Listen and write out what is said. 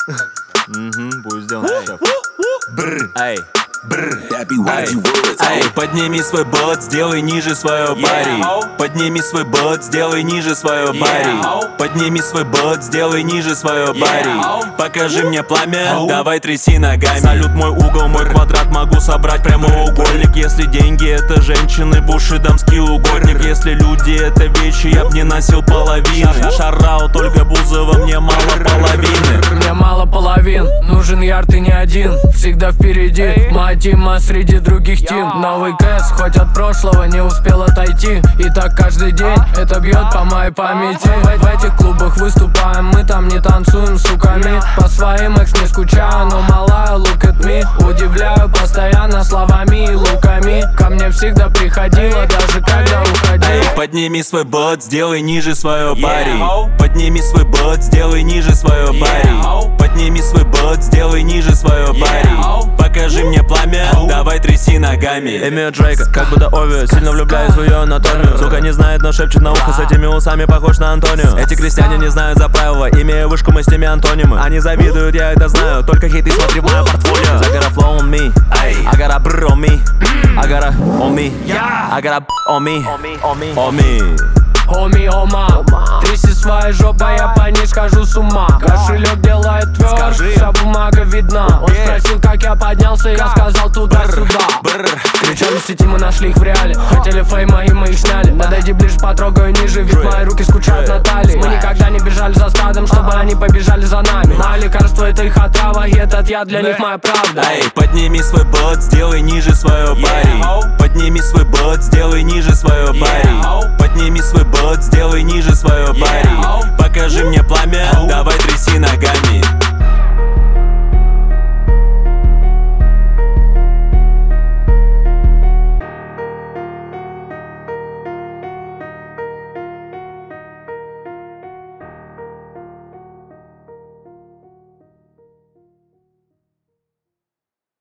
Будет сделано. Эй, эй, подними свой бот, сделай ниже свое бари. Подними свой бот, сделай ниже свое бари. Подними свой бот, сделай ниже свое бари. Покажи мне пламя, давай тряси ногами. Салют мой угол, мой квадрат, могу собрать прямоугольник. Если деньги это женщины, буши, дамский угодник. Если люди это вещи, я б не носил половины. Шараут, Ольга Бузова, мне мало половины. Мне мало половин, нужен ярд и не один. Всегда впереди, моя тима среди других тим. Новый кэс, хоть от прошлого не успел отойти. И так каждый день, это бьет по моей памяти. В этих клубах выступаем, мы там не танцуем с суками. По своим экс не скучаю, но малая look at me. Удивляю постоянно словами и луками. Ко мне всегда приходила, даже когда уходила. Подними свой бот, сделай ниже свое бари. Подними свой бот, сделай ниже свое бари. Подними свой бот, сделай ниже свое бари. Покажи мне пламя, давай тряси ногами. Имею Дрейка, как будто Ови. Сильно влюбляюсь в ее анатомию. Сука не знает, но шепчет на ухо. С этими усами похож на Антонио. Эти крестьяне не знают за правила. Имея вышку, мы с ними антонимы. Они завидуют, я это знаю. Только хейты смотри в мое портфолио. I got a flow on me, I got a brr on me, I got a on me, I got a on me, on me. Хоми, ома, тряси своей жопой, я по ней схожу с ума. Кошелек делает тверд, вся бумага видна. Он спросил, как я поднялся, я сказал туда-сюда. Кричали в сети, мы нашли их в реале. Хотели фейма, и мы их сняли. Подойди ближе, потрогаю ниже, ведь мои руки скучают на талии. Мы никогда не бежали за стадом, чтобы они побежали за нами. Мое лекарство это их отрава, и этот яд для них моя правда. Эй, подними свой бот, сделай ниже свое бари. Подними свой бот, сделай ниже свое бари.